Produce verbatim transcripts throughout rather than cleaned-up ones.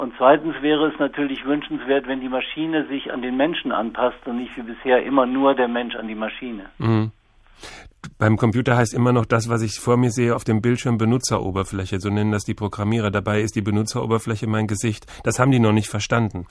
Und zweitens wäre es natürlich wünschenswert, wenn die Maschine sich an den Menschen anpasst und nicht wie bisher immer nur der Mensch an die Maschine. Mhm. Beim Computer heißt immer noch das, was ich vor mir sehe auf dem Bildschirm, Benutzeroberfläche. So nennen das die Programmierer. Dabei ist die Benutzeroberfläche mein Gesicht. Das haben die noch nicht verstanden.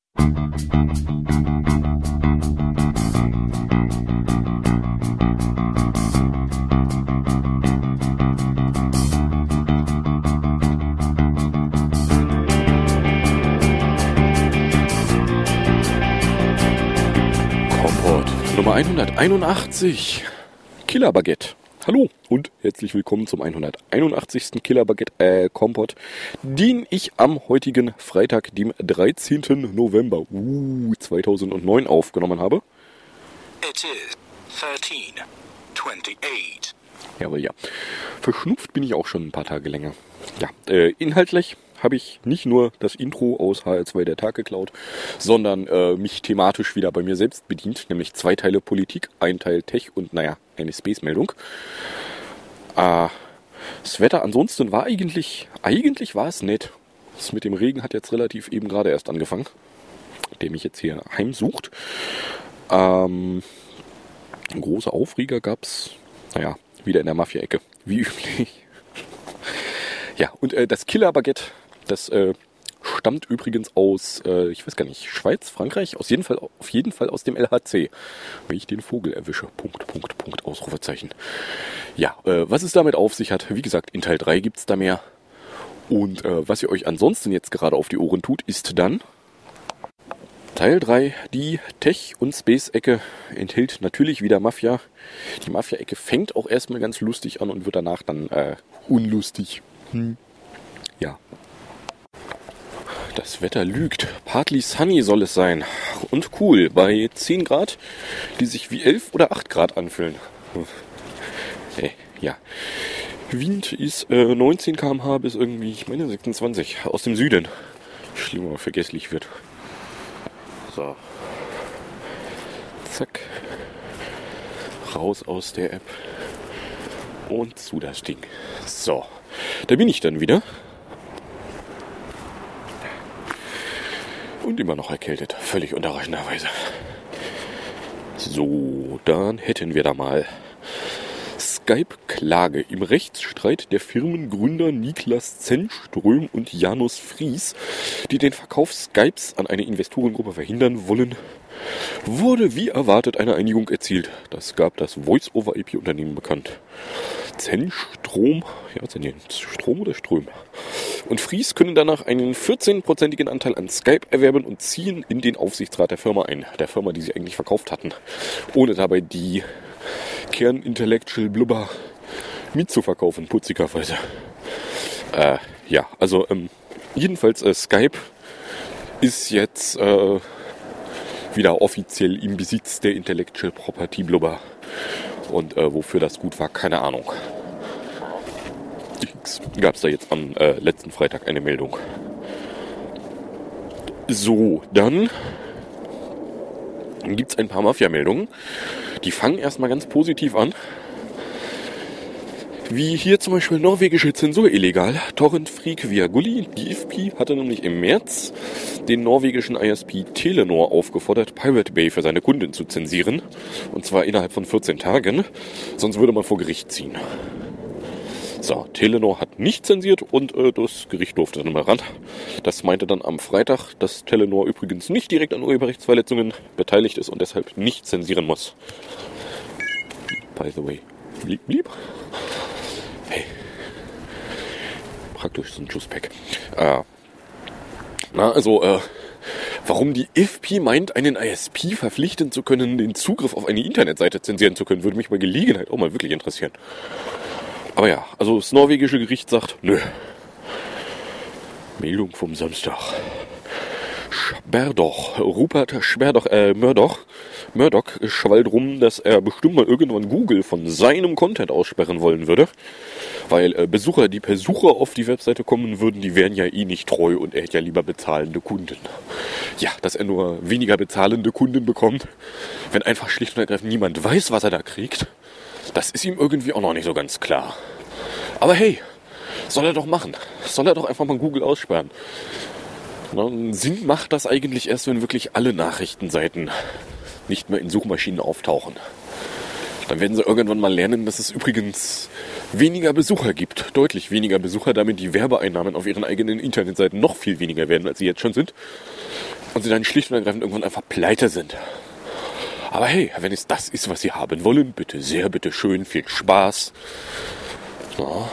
Nummer hunderteinundachtzig, Killer Baguette. Hallo und herzlich willkommen zum hunderteinundachtzigsten Killer Baguette äh, Kompott, den ich am heutigen Freitag, dem dreizehnten November uh, zweitausendneun aufgenommen habe. It is thirteen twenty-eight. Jawohl, ja. Verschnupft bin ich auch schon ein paar Tage länger. Ja, äh, inhaltlich habe ich nicht nur das Intro aus H R zwei der Tag geklaut, sondern äh, mich thematisch wieder bei mir selbst bedient, nämlich zwei Teile Politik, ein Teil Tech und naja, eine Space-Meldung. Äh, das Wetter ansonsten war eigentlich, eigentlich war es nett. Das mit dem Regen hat jetzt relativ eben gerade erst angefangen, der mich jetzt hier heimsucht. Ähm, ein großer Aufreger gab's, naja, wieder in der Mafia-Ecke, wie üblich. Ja, und äh, das Killer Baguette, das äh, stammt übrigens aus, äh, ich weiß gar nicht, Schweiz, Frankreich, aus jeden Fall, auf jeden Fall aus dem L H C. Wenn ich den Vogel erwische. Punkt, Punkt, Punkt, Ausrufezeichen. Ja, äh, was es damit auf sich hat, wie gesagt, in Teil drei gibt's da mehr. Und äh, was ihr euch ansonsten jetzt gerade auf die Ohren tut, ist dann Teil drei, die Tech- und Space-Ecke enthält natürlich wieder Mafia. Die Mafia-Ecke fängt auch erstmal ganz lustig an und wird danach dann äh, unlustig. Hm. Ja. Das Wetter lügt. Partly sunny soll es sein. Und cool, bei zehn Grad, die sich wie elf oder acht Grad anfühlen. Äh, ja. Wind ist äh, neunzehn Kilometer pro Stunde bis irgendwie, ich meine sechsundzwanzig, aus dem Süden. Schlimmer, vergesslich wird. So. Zack. Raus aus der App. Und zu das Ding. So. Da bin ich dann wieder. Und immer noch erkältet. Völlig überraschenderweise. So, dann hätten wir da mal Skype-Klage im Rechtsstreit der Firmengründer Niklas Zennström und Janus Fries, die den Verkauf Skypes an eine Investorengruppe verhindern wollen, wurde wie erwartet eine Einigung erzielt. Das gab das Voice-over-I P-Unternehmen bekannt. Zennstrom, ja, Strom oder Ström. Und Fries können danach einen vierzehnprozentigen Anteil an Skype erwerben und ziehen in den Aufsichtsrat der Firma ein. Der Firma, die sie eigentlich verkauft hatten. Ohne dabei die Kern-Intellectual Blubber mitzuverkaufen, putzigerweise. Äh, ja, also ähm, jedenfalls äh, Skype ist jetzt äh, wieder offiziell im Besitz der Intellectual Property Blubber. Und äh, wofür das gut war, keine Ahnung. Gab es da jetzt am äh, letzten Freitag eine Meldung. So, dann gibt es ein paar Mafia-Meldungen. Die fangen erstmal ganz positiv an. Wie hier zum Beispiel norwegische Zensur illegal. Torrent-Freak via Gulli. Die I F P hatte nämlich im März den norwegischen I S P Telenor aufgefordert, Pirate Bay für seine Kunden zu zensieren. Und zwar innerhalb von vierzehn Tagen. Sonst würde man vor Gericht ziehen. So, Telenor hat nicht zensiert und äh, das Gericht durfte dann mal ran. Das meinte dann am Freitag, dass Telenor übrigens nicht direkt an Urheberrechtsverletzungen beteiligt ist und deshalb nicht zensieren muss. By the way, blieb, blieb. Hey. Praktisch so ein Schusspack. Äh, na, also, äh, warum die I F P meint, einen I S P verpflichten zu können, den Zugriff auf eine Internetseite zensieren zu können, würde mich bei Gelegenheit auch mal wirklich interessieren. Aber ja, also das norwegische Gericht sagt, nö. Meldung vom Samstag. Sperdoch, Rupert Sperdoch, äh, Murdoch, Murdoch schwall drum, dass er bestimmt mal irgendwann Google von seinem Content aussperren wollen würde. Weil äh, Besucher, die per Suche auf die Webseite kommen würden, die wären ja eh nicht treu und er hätte ja lieber bezahlende Kunden. Ja, dass er nur weniger bezahlende Kunden bekommt, wenn einfach schlicht und ergreifend niemand weiß, was er da kriegt, das ist ihm irgendwie auch noch nicht so ganz klar. Aber hey, soll er doch machen. Soll er doch einfach mal Google aussperren. Na, Sinn macht das eigentlich erst, wenn wirklich alle Nachrichtenseiten nicht mehr in Suchmaschinen auftauchen. Dann werden sie irgendwann mal lernen, dass es übrigens weniger Besucher gibt. Deutlich weniger Besucher, damit die Werbeeinnahmen auf ihren eigenen Internetseiten noch viel weniger werden, als sie jetzt schon sind. Und sie dann schlicht und ergreifend irgendwann einfach pleite sind. Aber hey, wenn es das ist, was sie haben wollen, bitte sehr, bitte schön, viel Spaß. Ja.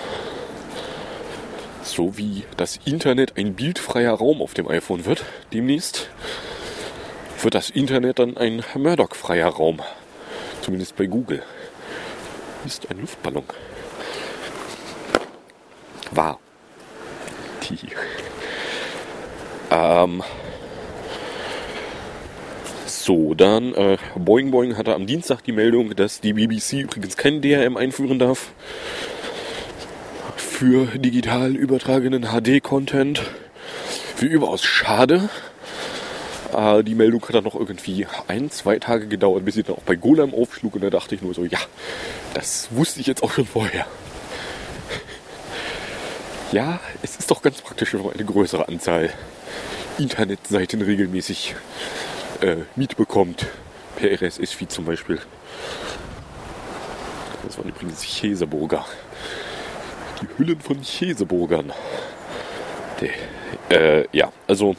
So wie das Internet ein bildfreier Raum auf dem iPhone wird, demnächst, wird das Internet dann ein Murdoch-freier Raum. Zumindest bei Google. Ist ein Luftballon. War. Die. Ähm. So, dann, äh, Boing Boing hatte am Dienstag die Meldung, dass die B B C übrigens kein D R M einführen darf. Für digital übertragenen H D-Content. Wie überaus schade. Äh, die Meldung hat dann noch irgendwie ein, zwei Tage gedauert, bis sie dann auch bei Golem aufschlug. Und da dachte ich nur so, ja, das wusste ich jetzt auch schon vorher. Ja, es ist doch ganz praktisch, wenn man eine größere Anzahl Internetseiten regelmäßig äh, mitbekommt. Per R S S-Feed zum Beispiel. Das waren übrigens Käseburger. Die Hüllen von Käseburgern. Äh, ja, also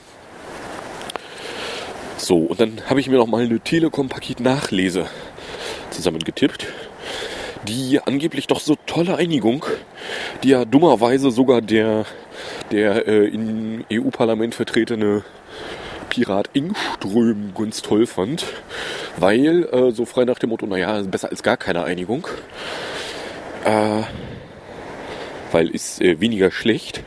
so, und dann habe ich mir noch mal eine Telekom-Paket-Nachlese zusammengetippt. Die angeblich doch so tolle Einigung, die ja dummerweise sogar der, der äh, im E U-Parlament vertretene Pirat Engström ganz toll fand, weil äh, so frei nach dem Motto, naja, besser als gar keine Einigung, äh, weil ist äh, weniger schlecht,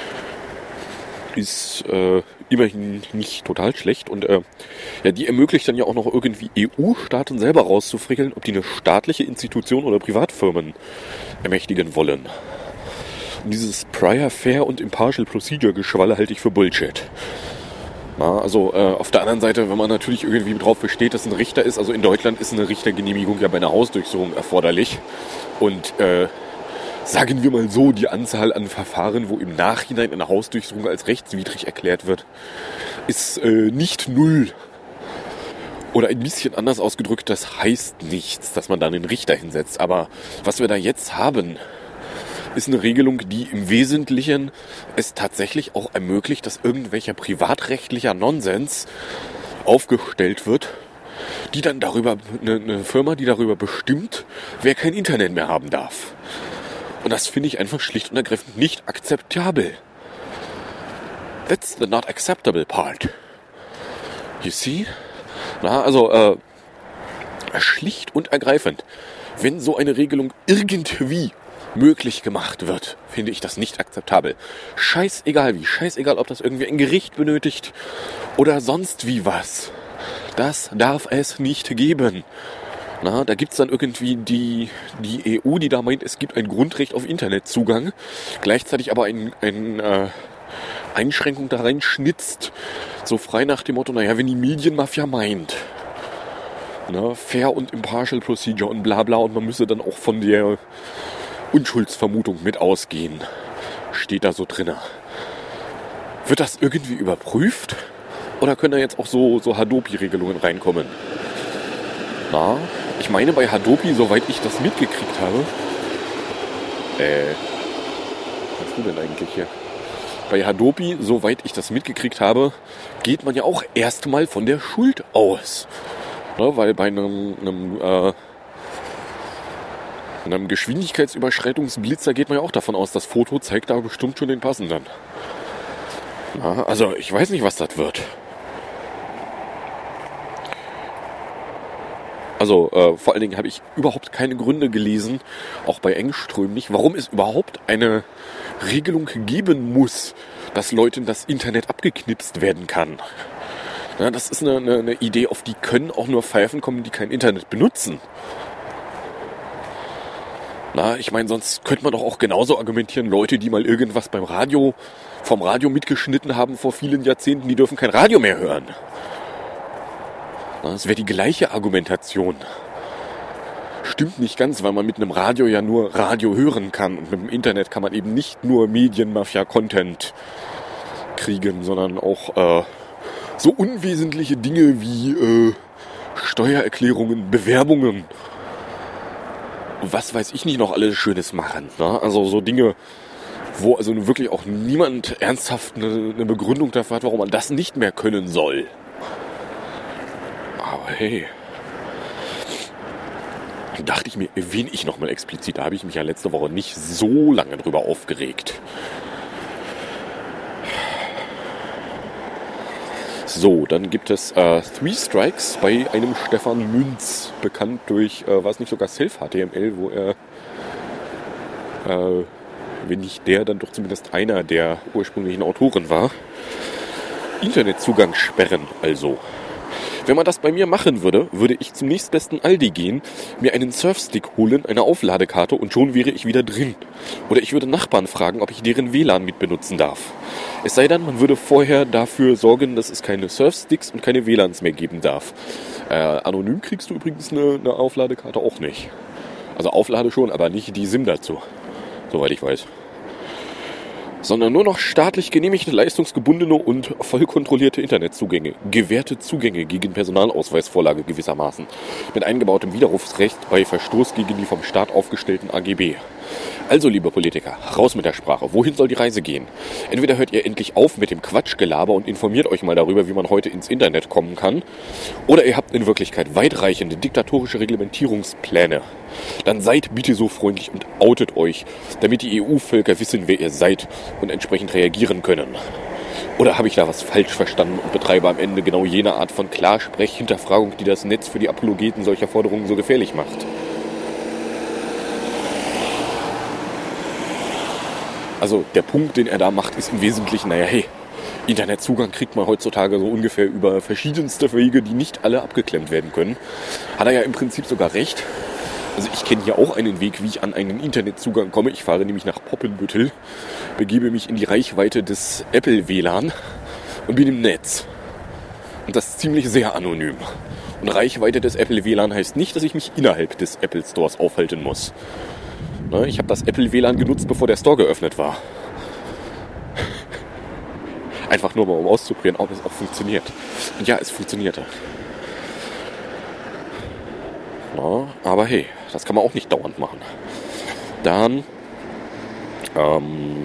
ist äh, immerhin nicht total schlecht und äh, ja, die ermöglicht dann ja auch noch irgendwie E U-Staaten selber rauszufrickeln, ob die eine staatliche Institution oder Privatfirmen ermächtigen wollen. Und dieses Prior, Fair und Impartial Procedure Geschwalle halte ich für Bullshit. Na, also äh, auf der anderen Seite, wenn man natürlich irgendwie drauf besteht, dass ein Richter ist, also in Deutschland ist eine Richtergenehmigung ja bei einer Hausdurchsuchung erforderlich und äh, sagen wir mal so, die Anzahl an Verfahren, wo im Nachhinein eine Hausdurchsuchung als rechtswidrig erklärt wird, ist äh, nicht null. Oder ein bisschen anders ausgedrückt, das heißt nichts, dass man da einen Richter hinsetzt. Aber was wir da jetzt haben, ist eine Regelung, die im Wesentlichen es tatsächlich auch ermöglicht, dass irgendwelcher privatrechtlicher Nonsens aufgestellt wird, die dann darüber, eine, eine Firma, die darüber bestimmt, wer kein Internet mehr haben darf. Und das finde ich einfach schlicht und ergreifend nicht akzeptabel. That's the not acceptable part. You see? Na, also, äh, schlicht und ergreifend, wenn so eine Regelung irgendwie möglich gemacht wird, finde ich das nicht akzeptabel. Scheißegal wie, scheißegal, ob das irgendwie ein Gericht benötigt oder sonst wie was. Das darf es nicht geben. Na, da gibt's dann irgendwie die, die E U, die da meint, es gibt ein Grundrecht auf Internetzugang, gleichzeitig aber ein, ein äh, Einschränkung da reinschnitzt, so frei nach dem Motto, naja, wenn die Medienmafia meint, na, Fair und Impartial Procedure und bla bla, und man müsse dann auch von der Unschuldsvermutung mit ausgehen, steht da so drin. Wird das irgendwie überprüft? Oder können da jetzt auch so, so Hadopi-Regelungen reinkommen? Na, ich meine bei Hadopi, soweit ich das mitgekriegt habe, äh, was hast du denn eigentlich hier? Bei Hadopi, soweit ich das mitgekriegt habe, geht man ja auch erstmal von der Schuld aus. Ne, weil bei einem, einem, äh, einem Geschwindigkeitsüberschreitungsblitzer geht man ja auch davon aus, das Foto zeigt da bestimmt schon den passenden. Na, also ich weiß nicht, was das wird. Also äh, vor allen Dingen habe ich überhaupt keine Gründe gelesen, auch bei Engström nicht, warum es überhaupt eine Regelung geben muss, dass Leuten das Internet abgeknipst werden kann. Ja, das ist eine, eine, eine Idee, auf die können auch nur Pfeifen kommen, die kein Internet benutzen. Na, ich meine, sonst könnte man doch auch genauso argumentieren, Leute, die mal irgendwas beim Radio, vom Radio mitgeschnitten haben vor vielen Jahrzehnten, die dürfen kein Radio mehr hören. Das wäre die gleiche Argumentation. Stimmt nicht ganz, weil man mit einem Radio ja nur Radio hören kann. Und mit dem Internet kann man eben nicht nur Medienmafia-Content kriegen, sondern auch äh, so unwesentliche Dinge wie äh, Steuererklärungen, Bewerbungen, was weiß ich nicht noch alles Schönes machen. Ne? Also so Dinge, wo also wirklich auch niemand ernsthaft eine, eine Begründung dafür hat, warum man das nicht mehr können soll. Aber hey, dachte ich mir, erwähne ich nochmal explizit, da habe ich mich ja letzte Woche nicht so lange drüber aufgeregt. So, dann gibt es äh, Three Strikes bei einem Stefan Münz, bekannt durch, äh, war es nicht sogar Self-H T M L, wo er, äh, wenn nicht der, dann doch zumindest einer der ursprünglichen Autoren war. Internetzugang sperren also. Wenn man das bei mir machen würde, würde ich zum nächstbesten Aldi gehen, mir einen Surfstick holen, eine Aufladekarte und schon wäre ich wieder drin. Oder ich würde Nachbarn fragen, ob ich deren W L A N mit benutzen darf. Es sei denn, man würde vorher dafür sorgen, dass es keine Surfsticks und keine W L A Ns mehr geben darf. Äh, anonym kriegst du übrigens eine, eine Aufladekarte auch nicht. Also Auflade schon, aber nicht die SIM dazu, soweit ich weiß. Sondern nur noch staatlich genehmigte, leistungsgebundene und voll kontrollierte Internetzugänge. Gewährte Zugänge gegen Personalausweisvorlage gewissermaßen. Mit eingebautem Widerrufsrecht bei Verstoß gegen die vom Staat aufgestellten A G B. Also, liebe Politiker, raus mit der Sprache. Wohin soll die Reise gehen? Entweder hört ihr endlich auf mit dem Quatschgelaber und informiert euch mal darüber, wie man heute ins Internet kommen kann. Oder ihr habt in Wirklichkeit weitreichende diktatorische Reglementierungspläne. Dann seid bitte so freundlich und outet euch, damit die E U-Völker wissen, wer ihr seid und entsprechend reagieren können. Oder habe ich da was falsch verstanden und betreibe am Ende genau jene Art von Klarsprech-Hinterfragung, die das Netz für die Apologeten solcher Forderungen so gefährlich macht? Also der Punkt, den er da macht, ist im Wesentlichen, naja, hey, Internetzugang kriegt man heutzutage so ungefähr über verschiedenste Wege, die nicht alle abgeklemmt werden können. Hat er ja im Prinzip sogar recht. Also ich kenne hier auch einen Weg, wie ich an einen Internetzugang komme. Ich fahre nämlich nach Poppenbüttel, begebe mich in die Reichweite des Apple W L A N und bin im Netz. Und das ist ziemlich sehr anonym. Und Reichweite des Apple W L A N heißt nicht, dass ich mich innerhalb des Apple Stores aufhalten muss. Ich habe das Apple W L A N genutzt, bevor der Store geöffnet war. Einfach nur mal, um auszuprobieren, ob es auch funktioniert. Und ja, es funktionierte. Na, aber hey, das kann man auch nicht dauernd machen. Dann ähm,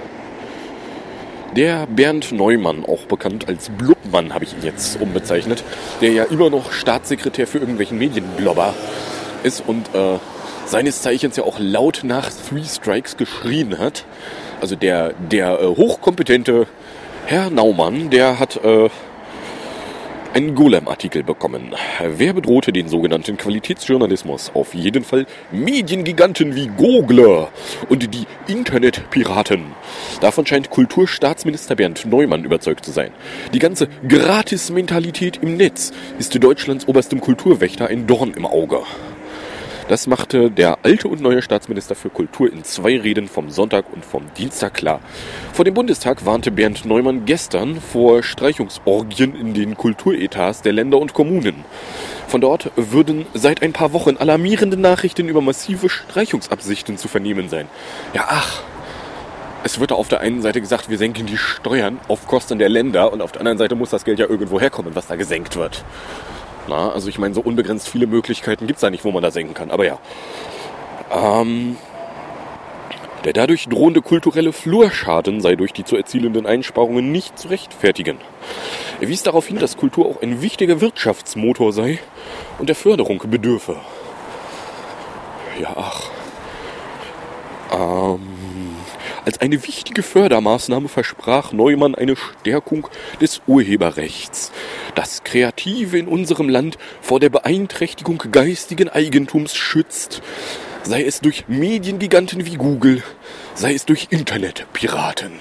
der Bernd Neumann, auch bekannt als Blubmann, habe ich ihn jetzt umbezeichnet, der ja immer noch Staatssekretär für irgendwelchen Medienblobber ist und äh, seines Zeichens ja auch laut nach Three Strikes geschrien hat. Also der, der äh, hochkompetente Herr Naumann, der hat äh, einen Golem-Artikel bekommen. Wer bedrohte den sogenannten Qualitätsjournalismus? Auf jeden Fall Mediengiganten wie Google und die Internetpiraten. Davon scheint Kulturstaatsminister Bernd Neumann überzeugt zu sein. Die ganze Gratis-Mentalität im Netz ist Deutschlands oberstem Kulturwächter ein Dorn im Auge. Das machte der alte und neue Staatsminister für Kultur in zwei Reden vom Sonntag und vom Dienstag klar. Vor dem Bundestag warnte Bernd Neumann gestern vor Streichungsorgien in den Kulturetats der Länder und Kommunen. Von dort würden seit ein paar Wochen alarmierende Nachrichten über massive Streichungsabsichten zu vernehmen sein. Ja, ach, es wird auf der einen Seite gesagt, wir senken die Steuern auf Kosten der Länder und auf der anderen Seite muss das Geld ja irgendwo herkommen, was da gesenkt wird. Na, also ich meine, so unbegrenzt viele Möglichkeiten gibt es da nicht, wo man da senken kann. Aber ja. Ähm, der dadurch drohende kulturelle Flurschaden sei durch die zu erzielenden Einsparungen nicht zu rechtfertigen. Er wies darauf hin, dass Kultur auch ein wichtiger Wirtschaftsmotor sei und der Förderung bedürfe. Ja, ach. Ähm... Als eine wichtige Fördermaßnahme versprach Neumann eine Stärkung des Urheberrechts, das Kreative in unserem Land vor der Beeinträchtigung geistigen Eigentums schützt, sei es durch Mediengiganten wie Google, sei es durch Internetpiraten.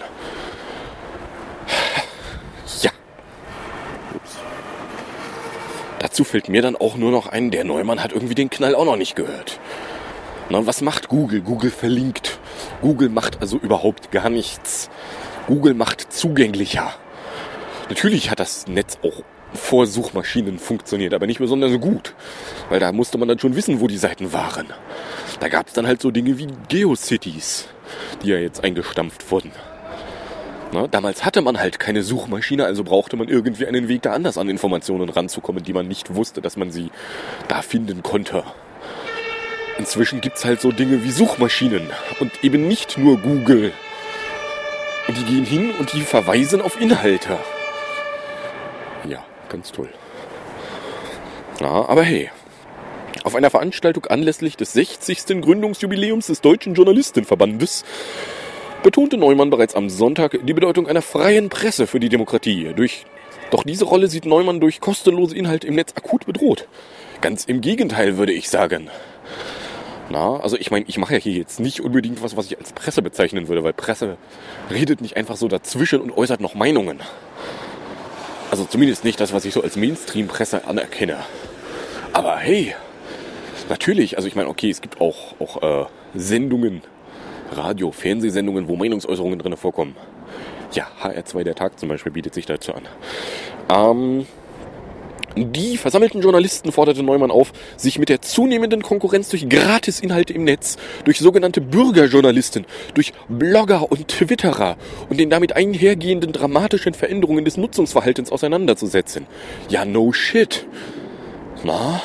Ja. Ups. Dazu fällt mir dann auch nur noch ein, der Neumann hat irgendwie den Knall auch noch nicht gehört. Na, was macht Google? Google verlinkt. Google macht also überhaupt gar nichts. Google macht zugänglicher. Natürlich hat das Netz auch vor Suchmaschinen funktioniert, aber nicht besonders gut. Weil da musste man dann schon wissen, wo die Seiten waren. Da gab es dann halt so Dinge wie GeoCities, die ja jetzt eingestampft wurden. Na, damals hatte man halt keine Suchmaschine, also brauchte man irgendwie einen Weg, da anders an Informationen ranzukommen, die man nicht wusste, dass man sie da finden konnte. Inzwischen gibt's halt so Dinge wie Suchmaschinen und eben nicht nur Google. Und die gehen hin und die verweisen auf Inhalte. Ja, ganz toll. Ja, aber hey, auf einer Veranstaltung anlässlich des sechzigsten Gründungsjubiläums des Deutschen Journalistenverbandes betonte Neumann bereits am Sonntag die Bedeutung einer freien Presse für die Demokratie. Durch, doch diese Rolle sieht Neumann durch kostenlose Inhalte im Netz akut bedroht. Ganz im Gegenteil, würde ich sagen. Na, also ich meine, ich mache ja hier jetzt nicht unbedingt was, was ich als Presse bezeichnen würde, weil Presse redet nicht einfach so dazwischen und äußert noch Meinungen. Also zumindest nicht das, was ich so als Mainstream-Presse anerkenne. Aber hey, natürlich, also ich meine, okay, es gibt auch, auch äh, Sendungen, Radio-, Fernsehsendungen, wo Meinungsäußerungen drin vorkommen. Ja, H R zwei der Tag zum Beispiel bietet sich dazu an. Ähm, die versammelten Journalisten forderte Neumann auf, sich mit der zunehmenden Konkurrenz durch Gratisinhalte im Netz, durch sogenannte Bürgerjournalisten, durch Blogger und Twitterer und den damit einhergehenden dramatischen Veränderungen des Nutzungsverhaltens auseinanderzusetzen. Ja, no shit. Na?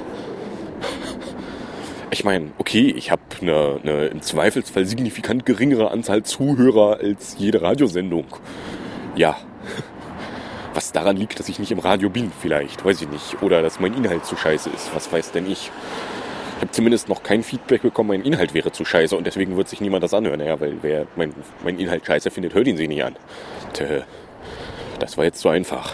Ich meine, okay, ich habe eine, eine im Zweifelsfall signifikant geringere Anzahl Zuhörer als jede Radiosendung. Ja. Was daran liegt, dass ich nicht im Radio bin, vielleicht, weiß ich nicht. Oder dass mein Inhalt zu scheiße ist, was weiß denn ich. Ich habe zumindest noch kein Feedback bekommen, mein Inhalt wäre zu scheiße und deswegen wird sich niemand das anhören. Naja, weil wer mein, mein Inhalt scheiße findet, hört ihn sich nicht an. Tö, das war jetzt zu einfach.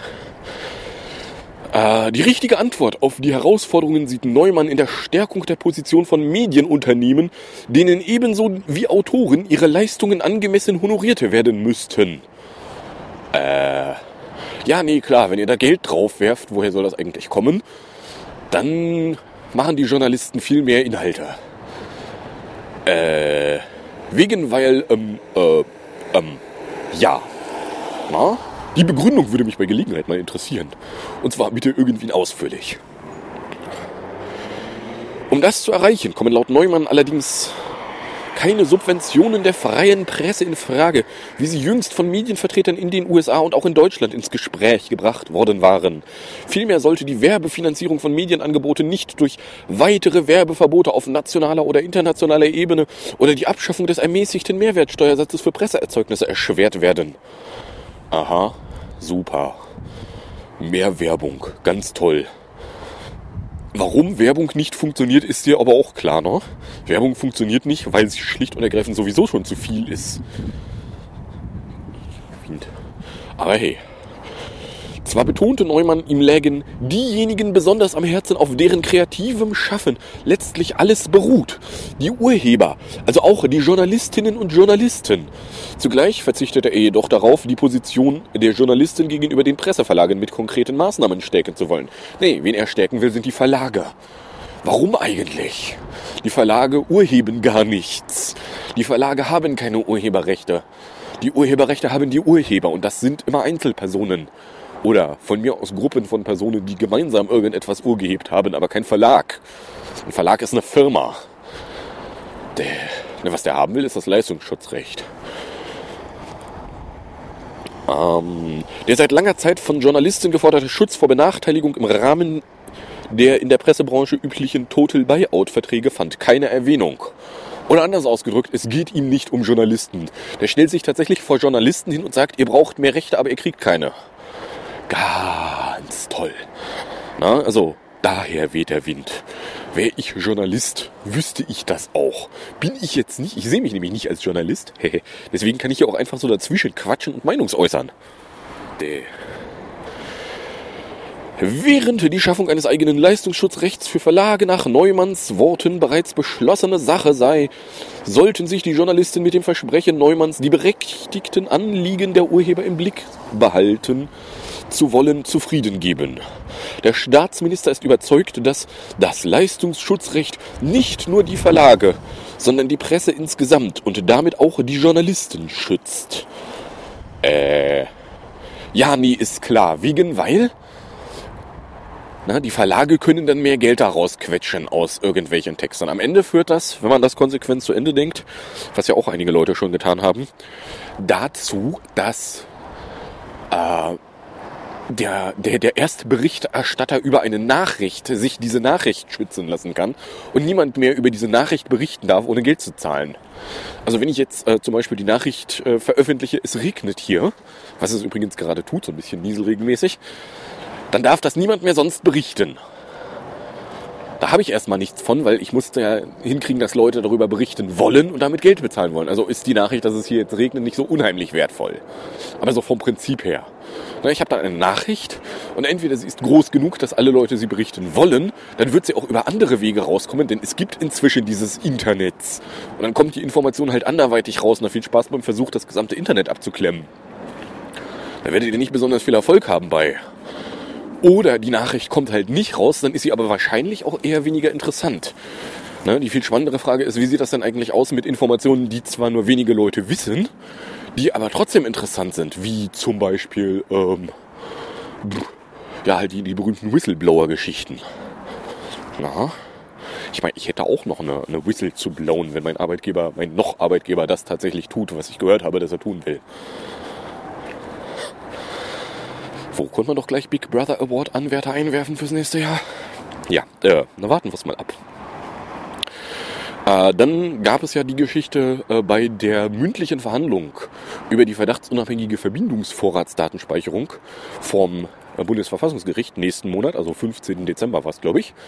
Äh, die richtige Antwort auf die Herausforderungen sieht Neumann in der Stärkung der Position von Medienunternehmen, denen ebenso wie Autoren ihre Leistungen angemessen honoriert werden müssten. Äh... Ja, nee, klar, wenn ihr da Geld drauf werft, woher soll das eigentlich kommen? Dann machen die Journalisten viel mehr Inhalte. Äh, wegen, weil, ähm, äh, ähm, ja. Na? Die Begründung würde mich bei Gelegenheit mal interessieren. Und zwar bitte irgendwie ausführlich. Um das zu erreichen, kommen laut Neumann allerdings keine Subventionen der freien Presse in Frage, wie sie jüngst von Medienvertretern in den U S A und auch in Deutschland ins Gespräch gebracht worden waren. Vielmehr sollte die Werbefinanzierung von Medienangeboten nicht durch weitere Werbeverbote auf nationaler oder internationaler Ebene oder die Abschaffung des ermäßigten Mehrwertsteuersatzes für Presseerzeugnisse erschwert werden. Aha, super. Mehr Werbung, ganz toll. Warum Werbung nicht funktioniert, ist dir aber auch klar, ne? Werbung funktioniert nicht, weil sie schlicht und ergreifend sowieso schon zu viel ist. Aber hey. Zwar betonte Neumann, ihm lägen diejenigen besonders am Herzen, auf deren kreativem Schaffen letztlich alles beruht. Die Urheber, also auch die Journalistinnen und Journalisten. Zugleich verzichtete er jedoch darauf, die Position der Journalisten gegenüber den Presseverlagen mit konkreten Maßnahmen stärken zu wollen. Nee, wen er stärken will, sind die Verlage. Warum eigentlich? Die Verlage urheben gar nichts. Die Verlage haben keine Urheberrechte. Die Urheberrechte haben die Urheber und das sind immer Einzelpersonen. Oder von mir aus Gruppen von Personen, die gemeinsam irgendetwas urgehebt haben, aber kein Verlag. Ein Verlag ist eine Firma. Der, was der haben will, ist das Leistungsschutzrecht. Ähm, der seit langer Zeit von Journalisten geforderte Schutz vor Benachteiligung im Rahmen der in der Pressebranche üblichen Total-Buyout-Verträge fand keine Erwähnung. Oder anders ausgedrückt, es geht ihm nicht um Journalisten. Der stellt sich tatsächlich vor Journalisten hin und sagt, ihr braucht mehr Rechte, aber ihr kriegt keine. Ganz toll. Na, also, daher weht der Wind. Wäre ich Journalist, wüsste ich das auch. Bin ich jetzt nicht, ich sehe mich nämlich nicht als Journalist. Deswegen kann ich ja auch einfach so dazwischen quatschen und Meinungsäußern. Däh. Während die Schaffung eines eigenen Leistungsschutzrechts für Verlage nach Neumanns Worten bereits beschlossene Sache sei, sollten sich die Journalisten mit dem Versprechen Neumanns, die berechtigten Anliegen der Urheber im Blick behalten zu wollen, zufrieden geben. Der Staatsminister ist überzeugt, dass das Leistungsschutzrecht nicht nur die Verlage, sondern die Presse insgesamt und damit auch die Journalisten schützt. Äh, ja, nee, ist klar. Wegen, weil... Na, die Verlage können dann mehr Geld daraus quetschen aus irgendwelchen Texten. Am Ende führt das, wenn man das konsequent zu Ende denkt, was ja auch einige Leute schon getan haben, dazu, dass äh, der, der, der erste Berichterstatter über eine Nachricht sich diese Nachricht schützen lassen kann und niemand mehr über diese Nachricht berichten darf, ohne Geld zu zahlen. Also wenn ich jetzt äh, zum Beispiel die Nachricht äh, veröffentliche, es regnet hier, was es übrigens gerade tut, so ein bisschen nieselregenmäßig, dann darf das niemand mehr sonst berichten. Da habe ich erstmal nichts von, weil ich musste ja hinkriegen, dass Leute darüber berichten wollen und damit Geld bezahlen wollen. Also ist die Nachricht, dass es hier jetzt regnet, nicht so unheimlich wertvoll. Aber so vom Prinzip her. Ich habe da eine Nachricht und entweder sie ist groß genug, dass alle Leute sie berichten wollen, dann wird sie auch über andere Wege rauskommen, denn es gibt inzwischen dieses Internet. Und dann kommt die Information halt anderweitig raus und da viel Spaß beim Versuch, das gesamte Internet abzuklemmen. Da werdet ihr nicht besonders viel Erfolg haben bei. Oder die Nachricht kommt halt nicht raus, dann ist sie aber wahrscheinlich auch eher weniger interessant. Ne, die viel spannendere Frage ist, wie sieht das denn eigentlich aus mit Informationen, die zwar nur wenige Leute wissen, die aber trotzdem interessant sind, wie zum Beispiel ähm, ja halt die, die berühmten Whistleblower-Geschichten. Na, ich meine, ich hätte auch noch eine, eine Whistle zu blowen, wenn mein Arbeitgeber, mein noch Arbeitgeber das tatsächlich tut, was ich gehört habe, dass er tun will. Wo konnte man doch gleich Big Brother Award Anwärter einwerfen fürs nächste Jahr? Ja, äh, na warten wir es mal ab. Äh, dann gab es ja die Geschichte äh, bei der mündlichen Verhandlung über die verdachtsunabhängige Verbindungsvorratsdatenspeicherung vom äh, Bundesverfassungsgericht nächsten Monat, also fünfzehnten Dezember war es, glaube ich.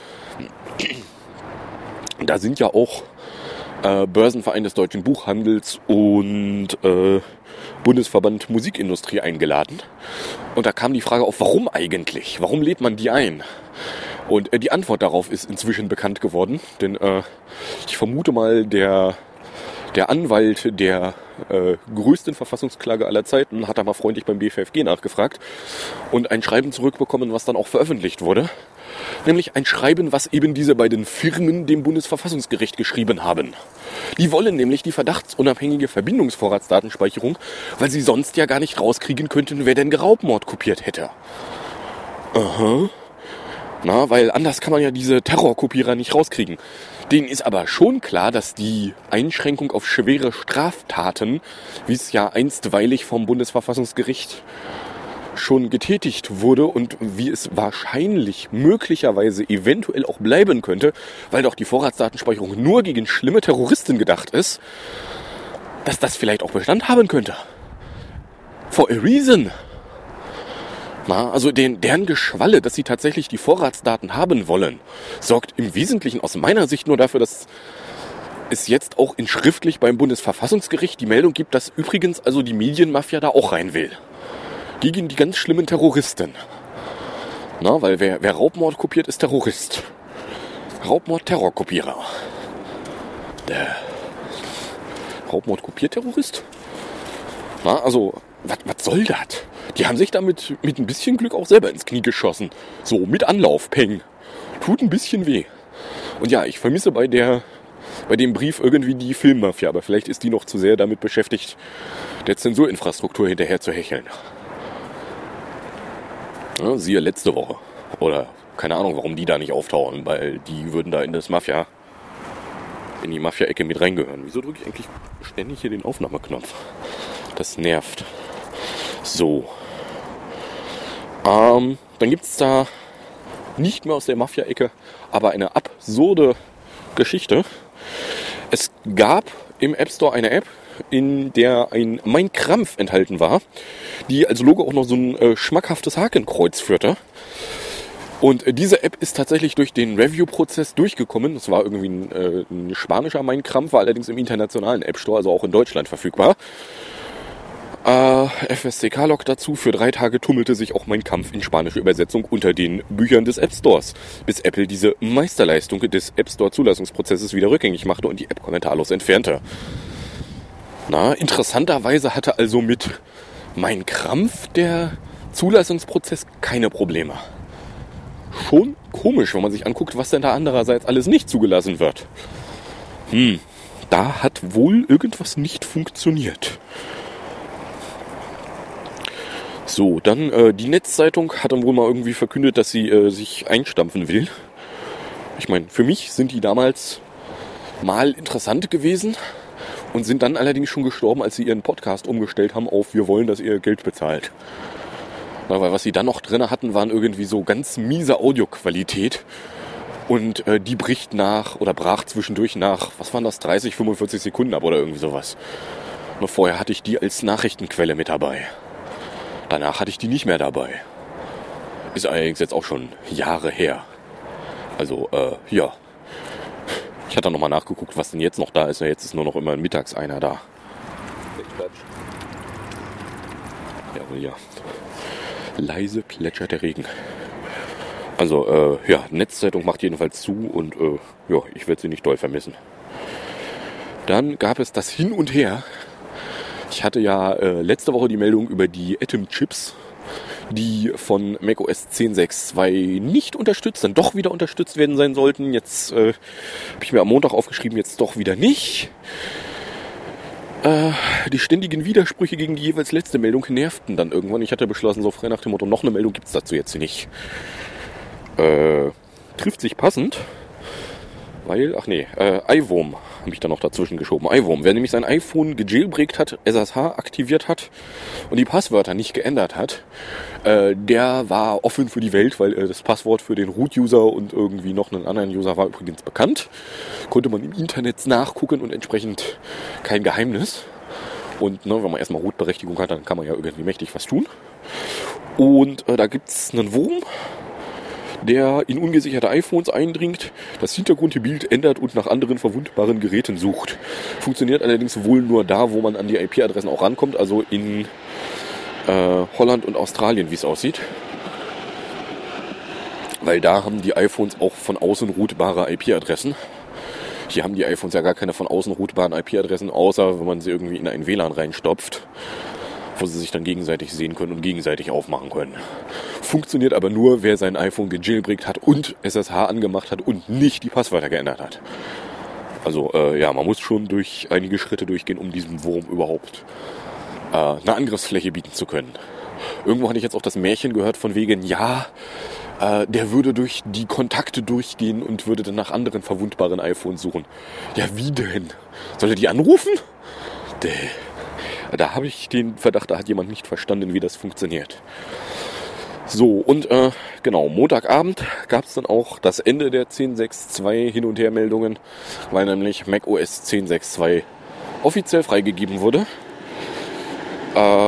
Da sind ja auch äh, Börsenverein des Deutschen Buchhandels und äh, Bundesverband Musikindustrie eingeladen. Und da kam die Frage auf, warum eigentlich? Warum lädt man die ein? Und äh, die Antwort darauf ist inzwischen bekannt geworden. Denn äh, ich vermute mal, der, der Anwalt der äh, größten Verfassungsklage aller Zeiten hat da mal freundlich beim B F F G nachgefragt und ein Schreiben zurückbekommen, was dann auch veröffentlicht wurde. Nämlich ein Schreiben, was eben diese beiden Firmen dem Bundesverfassungsgericht geschrieben haben. Die wollen nämlich die verdachtsunabhängige Verbindungsvorratsdatenspeicherung, weil sie sonst ja gar nicht rauskriegen könnten, wer denn Raubmord kopiert hätte. Aha. Na, weil anders kann man ja diese Terrorkopierer nicht rauskriegen. Denen ist aber schon klar, dass die Einschränkung auf schwere Straftaten, wie es ja einstweilig vom Bundesverfassungsgericht schon getätigt wurde und wie es wahrscheinlich, möglicherweise, eventuell auch bleiben könnte, weil doch die Vorratsdatenspeicherung nur gegen schlimme Terroristen gedacht ist, dass das vielleicht auch Bestand haben könnte. For a reason. Na, also den, deren Geschwalle, dass sie tatsächlich die Vorratsdaten haben wollen, sorgt im Wesentlichen aus meiner Sicht nur dafür, dass es jetzt auch in schriftlich beim Bundesverfassungsgericht die Meldung gibt, dass übrigens also die Medienmafia da auch rein will. Gegen die ganz schlimmen Terroristen. Na, weil wer, wer Raubmord kopiert, ist Terrorist. Raubmord-Terrorkopierer. Der Raubmord kopiert Terrorist? Na, also, was soll das? Die haben sich damit mit ein bisschen Glück auch selber ins Knie geschossen. So, mit Anlauf, peng. Tut ein bisschen weh. Und ja, ich vermisse bei der, bei dem Brief irgendwie die Filmmafia, aber vielleicht ist die noch zu sehr damit beschäftigt, der Zensurinfrastruktur hinterher zu hecheln. Ja, siehe letzte Woche. Oder keine Ahnung, warum die da nicht auftauchen, weil die würden da in das Mafia, in die Mafia-Ecke mit reingehören. Wieso drücke ich eigentlich ständig hier den Aufnahmeknopf? Das nervt. So. Ähm, dann gibt es da nicht mehr aus der Mafia-Ecke, aber eine absurde Geschichte. Es gab im App Store eine App, in der ein Mein Krampf enthalten war, die als Logo auch noch so ein äh, schmackhaftes Hakenkreuz führte. Und äh, diese App ist tatsächlich durch den Review-Prozess durchgekommen. Das war irgendwie ein, äh, ein spanischer Mein Krampf, war allerdings im internationalen App Store, also auch in Deutschland verfügbar. Äh, F S C K-Log dazu, für drei Tage tummelte sich auch Mein Kampf in spanische Übersetzung unter den Büchern des App Stores, bis Apple diese Meisterleistung des App Store-Zulassungsprozesses wieder rückgängig machte und die App kommentarlos entfernte. Na, interessanterweise hatte also mit Mein Krampf der Zulassungsprozess keine Probleme. Schon komisch, wenn man sich anguckt, was denn da andererseits alles nicht zugelassen wird. Hm, da hat wohl irgendwas nicht funktioniert. So, dann äh, die Netzzeitung hat dann wohl mal irgendwie verkündet, dass sie äh, sich einstampfen will. Ich meine, für mich sind die damals mal interessant gewesen und sind dann allerdings schon gestorben, als sie ihren Podcast umgestellt haben auf wir wollen, dass ihr Geld bezahlt. Na, weil was sie dann noch drin hatten, waren irgendwie so ganz miese Audioqualität. Und äh, die bricht nach oder brach zwischendurch nach, was waren das, dreißig, fünfundvierzig Sekunden ab oder irgendwie sowas. Nur vorher hatte ich die als Nachrichtenquelle mit dabei. Danach hatte ich die nicht mehr dabei. Ist allerdings jetzt auch schon Jahre her. Also, äh, ja. Ich hatte nochmal nachgeguckt, was denn jetzt noch da ist. Jetzt ist nur noch immer mittags einer da. Jawohl, ja. Leise plätschert der Regen. Also, äh, ja, Netzzeitung macht jedenfalls zu und, äh, ja, ich werde sie nicht doll vermissen. Dann gab es das Hin und Her. Ich hatte ja äh, letzte Woche die Meldung über die Atom-Chips, die von macOS zehn Punkt sechs Punkt zwei nicht unterstützt, dann doch wieder unterstützt werden sein sollten. Jetzt äh, habe ich mir am Montag aufgeschrieben, jetzt doch wieder nicht. Äh, die ständigen Widersprüche gegen die jeweils letzte Meldung nervten dann irgendwann. Ich hatte beschlossen, so frei nach dem Motto, noch eine Meldung gibt's dazu jetzt nicht. Äh, trifft sich passend, weil, ach nee, äh, iWorm habe ich da noch dazwischen geschoben. iWorm, wer nämlich sein iPhone gejailbreakt hat, S S H aktiviert hat und die Passwörter nicht geändert hat, äh, der war offen für die Welt, weil äh, das Passwort für den Root-User und irgendwie noch einen anderen User war übrigens bekannt. Konnte man im Internet nachgucken und entsprechend kein Geheimnis. Und ne, wenn man erstmal Root-Berechtigung hat, dann kann man ja irgendwie mächtig was tun. Und äh, da gibt's einen Wurm, der in ungesicherte iPhones eindringt, das Hintergrundbild ändert und nach anderen verwundbaren Geräten sucht. Funktioniert allerdings wohl nur da, wo man an die I P-Adressen auch rankommt, also in äh, Holland und Australien, wie es aussieht. Weil da haben die iPhones auch von außen routbare I P-Adressen. Hier haben die iPhones ja gar keine von außen routbaren I P-Adressen, außer wenn man sie irgendwie in ein W L A N reinstopft, wo sie sich dann gegenseitig sehen können und gegenseitig aufmachen können. Funktioniert aber nur, wer sein iPhone gejailbreakt hat und S S H angemacht hat und nicht die Passwörter geändert hat. Also äh, ja, man muss schon durch einige Schritte durchgehen, um diesem Wurm überhaupt äh, eine Angriffsfläche bieten zu können. Irgendwo hatte ich jetzt auch das Märchen gehört von wegen, ja, äh, der würde durch die Kontakte durchgehen und würde dann nach anderen verwundbaren iPhones suchen. Ja, wie denn? Soll er die anrufen? Däh. Da habe ich den Verdacht, da hat jemand nicht verstanden, wie das funktioniert. So, und äh, genau, Montagabend gab es dann auch das Ende der zehn Punkt sechs Punkt zwei Hin- und Her-Meldungen, weil nämlich macOS zehn Punkt sechs Punkt zwei offiziell freigegeben wurde. Äh,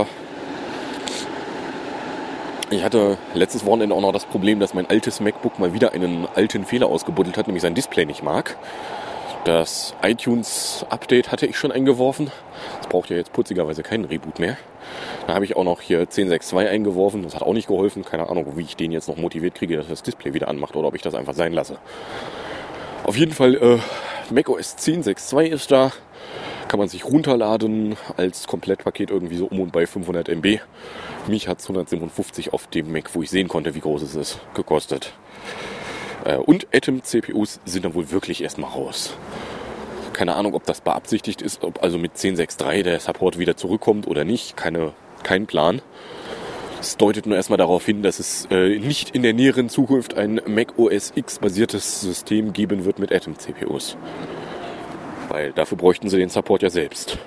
ich hatte letztes Wochenende auch noch das Problem, dass mein altes MacBook mal wieder einen alten Fehler ausgebuddelt hat, nämlich sein Display nicht mag. Das iTunes-Update hatte ich schon eingeworfen. Das braucht ja jetzt putzigerweise keinen Reboot mehr. Da habe ich auch noch hier zehn Punkt sechs Punkt zwei eingeworfen. Das hat auch nicht geholfen. Keine Ahnung, wie ich den jetzt noch motiviert kriege, dass das Display wieder anmacht oder ob ich das einfach sein lasse. Auf jeden Fall, äh, macOS zehn Punkt sechs Punkt zwei ist da. Kann man sich runterladen als Komplettpaket irgendwie so um und bei fünfhundert Megabyte. Mich hat es hundertsiebenundfünfzig auf dem Mac, wo ich sehen konnte, wie groß es ist, gekostet. Und Atom-C P Us sind dann wohl wirklich erstmal raus. Keine Ahnung, ob das beabsichtigt ist, ob also mit zehn Punkt sechs Punkt drei der Support wieder zurückkommt oder nicht. Keine, kein Plan. Es deutet nur erstmal darauf hin, dass es äh, nicht in der näheren Zukunft ein macOS X-basiertes System geben wird mit Atom-C P Us. Weil dafür bräuchten sie den Support ja selbst.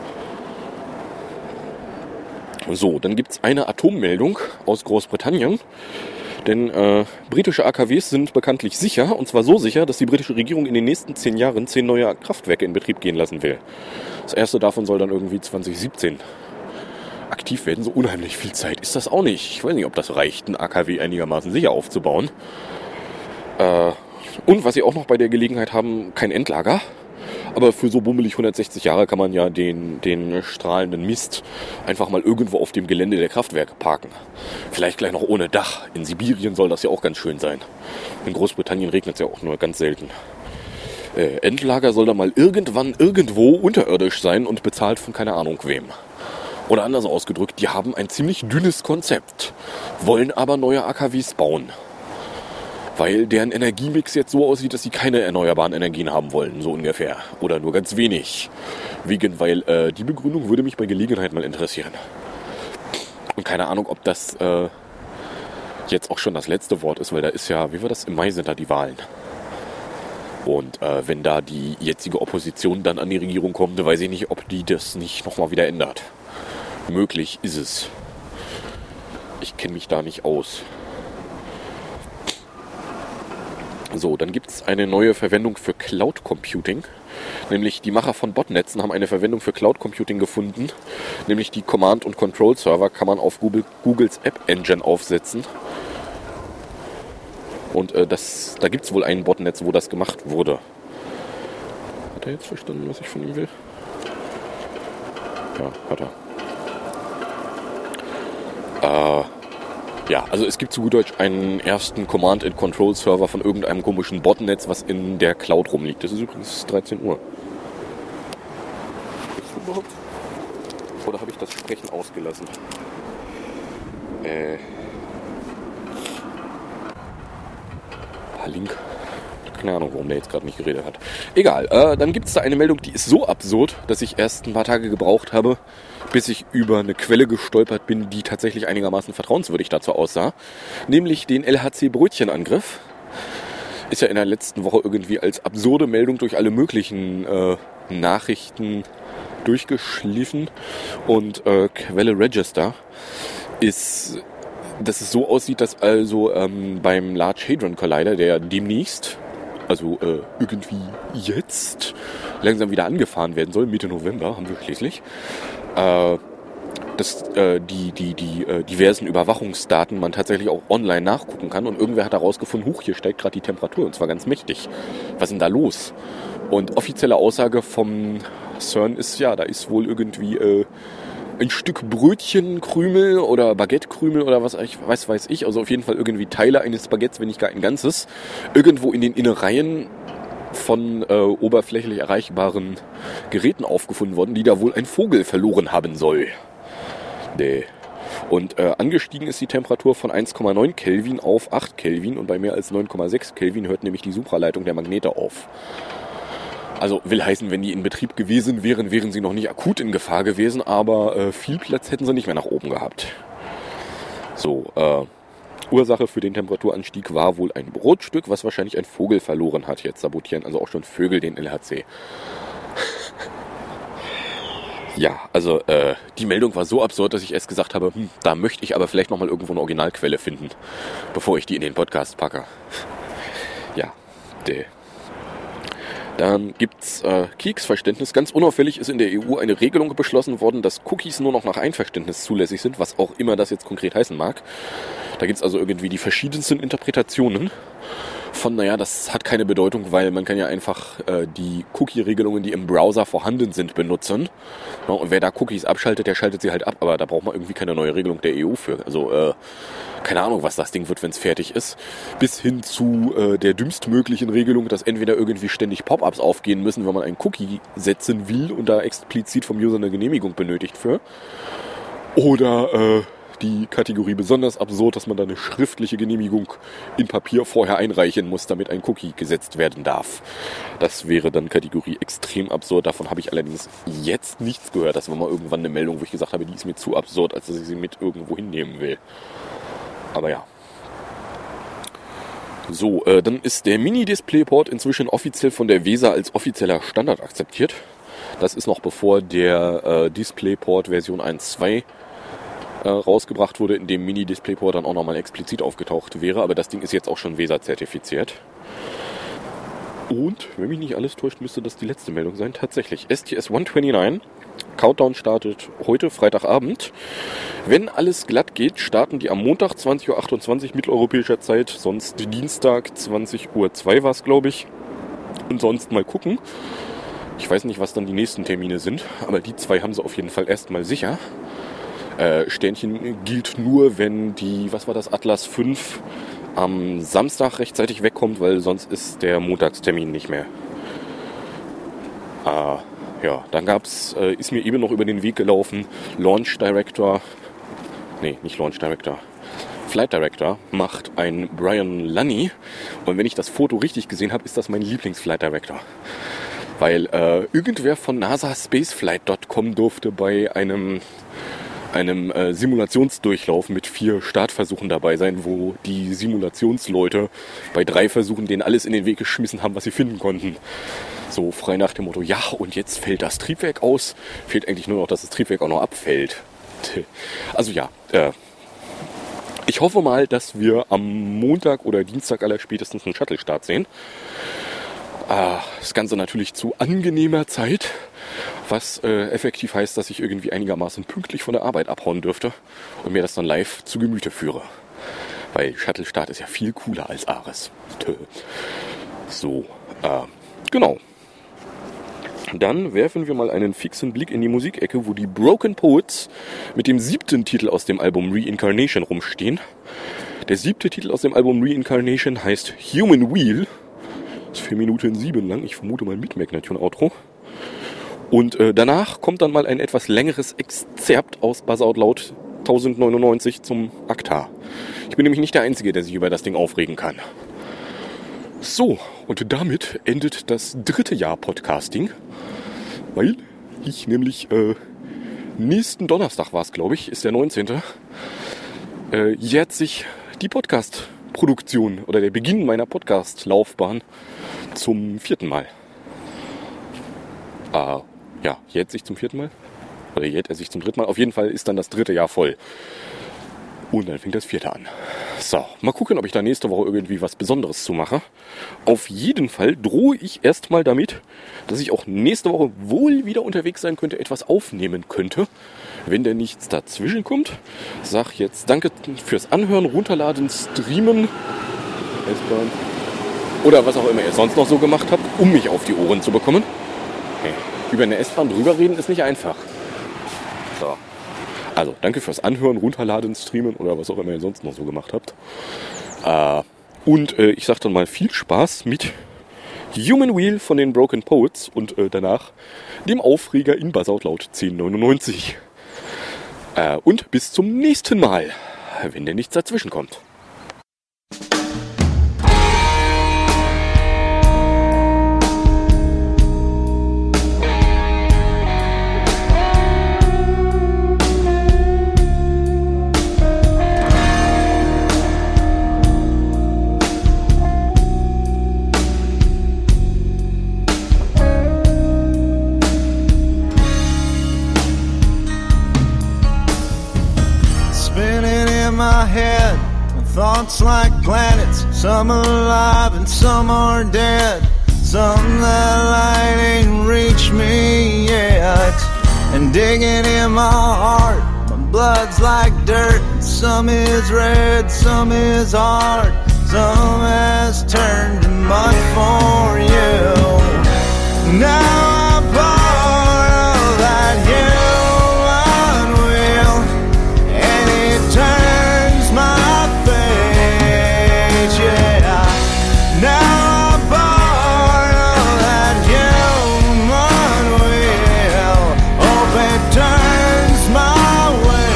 So, dann gibt es eine Atommeldung aus Großbritannien. Denn äh, britische A K Ws sind bekanntlich sicher, und zwar so sicher, dass die britische Regierung in den nächsten zehn Jahren zehn neue Kraftwerke in Betrieb gehen lassen will. Das erste davon soll dann irgendwie zwanzig siebzehn aktiv werden. So unheimlich viel Zeit ist das auch nicht. Ich weiß nicht, ob das reicht, ein A K W einigermaßen sicher aufzubauen. Äh, und was sie auch noch bei der Gelegenheit haben, kein Endlager. Aber für so bummelig hundertsechzig Jahre kann man ja den, den strahlenden Mist einfach mal irgendwo auf dem Gelände der Kraftwerke parken. Vielleicht gleich noch ohne Dach. In Sibirien soll das ja auch ganz schön sein. In Großbritannien regnet es ja auch nur ganz selten. Äh, Endlager soll da mal irgendwann irgendwo unterirdisch sein und bezahlt von keine Ahnung wem. Oder anders ausgedrückt, die haben ein ziemlich dünnes Konzept, wollen aber neue A K Ws bauen. Weil deren Energiemix jetzt so aussieht, dass sie keine erneuerbaren Energien haben wollen, so ungefähr. Oder nur ganz wenig. Wegen, weil äh, die Begründung würde mich bei Gelegenheit mal interessieren. Und keine Ahnung, ob das äh, jetzt auch schon das letzte Wort ist, weil da ist ja, wie war das, im Mai sind da die Wahlen. Und äh, wenn da die jetzige Opposition dann an die Regierung kommt, dann weiß ich nicht, ob die das nicht nochmal wieder ändert. Möglich ist es. Ich kenne mich da nicht aus. So, dann gibt es eine neue Verwendung für Cloud Computing. Nämlich die Macher von Botnetzen haben eine Verwendung für Cloud Computing gefunden. Nämlich die Command- und Control-Server kann man auf Google, Googles App Engine aufsetzen. Und äh, das, da gibt es wohl ein Botnetz, wo das gemacht wurde. Hat er jetzt verstanden, was ich von ihm will? Ja, hat er. Äh, ja, also es gibt zu gut Deutsch einen ersten Command-and-Control-Server von irgendeinem komischen Botnetz, was in der Cloud rumliegt. Das ist übrigens dreizehn Uhr. Ist das überhaupt? Oder habe ich das Sprechen ausgelassen? Äh... Link. Keine Ahnung, warum der jetzt gerade nicht geredet hat. Egal, äh, dann gibt es da eine Meldung, die ist so absurd, dass ich erst ein paar Tage gebraucht habe, bis ich über eine Quelle gestolpert bin, die tatsächlich einigermaßen vertrauenswürdig dazu aussah. Nämlich den L H C-Brötchenangriff. Ist ja in der letzten Woche irgendwie als absurde Meldung durch alle möglichen äh, Nachrichten durchgeschliffen. Und äh, Quelle Register ist... dass es so aussieht, dass also ähm, beim Large Hadron Collider, der demnächst, also äh, irgendwie jetzt, langsam wieder angefahren werden soll, Mitte November haben wir schließlich, äh, dass äh, die, die, die äh, diversen Überwachungsdaten man tatsächlich auch online nachgucken kann. Und irgendwer hat herausgefunden, huch, hier steigt gerade die Temperatur und zwar ganz mächtig. Was ist denn da los? Und offizielle Aussage vom CERN ist, ja, da ist wohl irgendwie... Äh, ein Stück Brötchenkrümel oder Baguettekrümel oder was weiß, weiß ich, also auf jeden Fall irgendwie Teile eines Baguettes, wenn nicht gar ein ganzes, irgendwo in den Innereien von äh, oberflächlich erreichbaren Geräten aufgefunden worden, die da wohl ein Vogel verloren haben soll. Nee. Und äh, angestiegen ist die Temperatur von eins Komma neun Kelvin auf acht Kelvin und bei mehr als neun Komma sechs Kelvin hört nämlich die Supraleitung der Magnete auf. Also will heißen, wenn die in Betrieb gewesen wären, wären sie noch nicht akut in Gefahr gewesen, aber äh, viel Platz hätten sie nicht mehr nach oben gehabt. So, äh, Ursache für den Temperaturanstieg war wohl ein Brotstück, was wahrscheinlich ein Vogel verloren hat. Jetzt sabotieren also auch schon Vögel den L H C. Ja, also äh, die Meldung war so absurd, dass ich erst gesagt habe, hm, da möchte ich aber vielleicht nochmal irgendwo eine Originalquelle finden, bevor ich die in den Podcast packe. Ja, der... Dann gibt's äh, Keksverständnis. Ganz unauffällig ist in der E U eine Regelung beschlossen worden, dass Cookies nur noch nach Einverständnis zulässig sind, was auch immer das jetzt konkret heißen mag. Da gibt's also irgendwie die verschiedensten Interpretationen von, naja, das hat keine Bedeutung, weil man kann ja einfach äh, die Cookie-Regelungen, die im Browser vorhanden sind, benutzen. Ja, und wer da Cookies abschaltet, der schaltet sie halt ab, aber da braucht man irgendwie keine neue Regelung der E U für. Also, äh, keine Ahnung, was das Ding wird, wenn es fertig ist. Bis hin zu äh, der dümmstmöglichen Regelung, dass entweder irgendwie ständig Pop-ups aufgehen müssen, wenn man einen Cookie setzen will und da explizit vom User eine Genehmigung benötigt für. Oder äh, die Kategorie besonders absurd, dass man da eine schriftliche Genehmigung in Papier vorher einreichen muss, damit ein Cookie gesetzt werden darf. Das wäre dann Kategorie extrem absurd. Davon habe ich allerdings jetzt nichts gehört. Das war mal irgendwann eine Meldung, wo ich gesagt habe, die ist mir zu absurd, als dass ich sie mit irgendwo hinnehmen will. Aber ja. So, äh, dann ist der Mini-Displayport inzwischen offiziell von der Weser als offizieller Standard akzeptiert. Das ist noch bevor der äh, Displayport Version eins Punkt zwei äh, rausgebracht wurde, in dem Mini-Displayport dann auch nochmal explizit aufgetaucht wäre. Aber das Ding ist jetzt auch schon Weser-zertifiziert. Und, wenn mich nicht alles täuscht, müsste das die letzte Meldung sein. Tatsächlich, S T S hundertneunundneunzig. Countdown startet heute, Freitagabend. Wenn alles glatt geht, starten die am Montag zwanzig Uhr achtundzwanzig mitteleuropäischer Zeit. Sonst Dienstag zwanzig Uhr zwei war es, glaube ich. Und sonst mal gucken. Ich weiß nicht, was dann die nächsten Termine sind. Aber die zwei haben sie auf jeden Fall erstmal sicher. Äh, Sternchen gilt nur, wenn die, was war das, Atlas fünf am Samstag rechtzeitig wegkommt, weil sonst ist der Montagstermin nicht mehr. Ah, ja, dann gab's, äh, ist mir eben noch über den Weg gelaufen, Launch Director, nee, nicht Launch Director, Flight Director macht ein Brian Lunny. Und wenn ich das Foto richtig gesehen habe, ist das mein Lieblings-Flight Director. Weil äh, irgendwer von NASA Spaceflight Punkt com durfte bei einem einem äh, Simulationsdurchlauf mit vier Startversuchen dabei sein, wo die Simulationsleute bei drei Versuchen denen alles in den Weg geschmissen haben, was sie finden konnten. So frei nach dem Motto, ja, und jetzt fällt das Triebwerk aus. Fehlt eigentlich nur noch, dass das Triebwerk auch noch abfällt. Also ja, äh, ich hoffe mal, dass wir am Montag oder Dienstag aller spätestens einen Shuttle-Start sehen. Äh, das Ganze natürlich zu angenehmer Zeit, was äh, effektiv heißt, dass ich irgendwie einigermaßen pünktlich von der Arbeit abhauen dürfte und mir das dann live zu Gemüte führe. Weil Shuttle-Start ist ja viel cooler als Ares. So, äh, genau. Dann werfen wir mal einen fixen Blick in die Musikecke, wo die Broken Poets mit dem siebten Titel aus dem Album Reincarnation rumstehen. Der siebte Titel aus dem Album Reincarnation heißt Human Wheel. Ist vier Minuten sieben lang. Ich vermute mal mit Magnation-Outro. Und äh, danach kommt dann mal ein etwas längeres Exzerpt aus Buzz Out Loud tausendneunundneunzig zum Aktar. Ich bin nämlich nicht der Einzige, der sich über das Ding aufregen kann. So, und damit endet das dritte Jahr Podcasting, weil ich nämlich äh, nächsten Donnerstag war es, glaube ich, ist der neunzehnte Äh, jährt sich die Podcast-Produktion oder der Beginn meiner Podcast-Laufbahn zum vierten Mal. Äh, ja, jährt sich zum vierten Mal? Oder jährt er sich zum dritten Mal? Auf jeden Fall ist dann das dritte Jahr voll. Und dann fängt das vierte an. So, mal gucken, ob ich da nächste Woche irgendwie was Besonderes zu mache. Auf jeden Fall drohe ich erstmal damit, dass ich auch nächste Woche wohl wieder unterwegs sein könnte, etwas aufnehmen könnte, wenn denn nichts dazwischen kommt. Sag jetzt danke fürs Anhören, Runterladen, Streamen, S-Bahn oder was auch immer ihr sonst noch so gemacht habt, um mich auf die Ohren zu bekommen. Okay. Über eine S-Bahn drüber reden ist nicht einfach. So. Also, danke fürs Anhören, Runterladen, Streamen oder was auch immer ihr sonst noch so gemacht habt. Äh, und äh, ich sag dann mal viel Spaß mit Human Wheel von den Broken Poets und äh, danach dem Aufreger in Buzz Out Loud zehn neunundneunzig. Äh, und bis zum nächsten Mal, wenn denn nichts dazwischen kommt. My head, thoughts like planets, some alive and some are dead, some that light ain't reached me yet, and digging in my heart, my blood's like dirt, some is red, some is hard, some has turned to mud for you. Now I'm part of that human wheel, and it turns my fate, yeah. Now I'm part of that human wheel. Hope it turns my